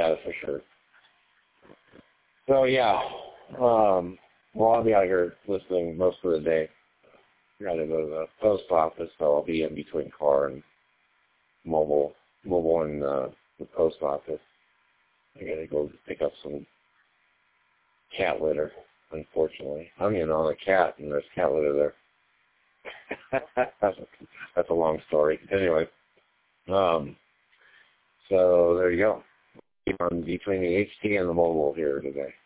That is for sure. So yeah, well, I'll be out here listening most of the day. I gotta go to the post office, so I'll be in between car and mobile and the post office. I gotta go pick up some cat litter, unfortunately. I'm in on a cat, and there's cat litter there. That's a long story. Anyway, so there you go. I'm between the HT and the mobile here today.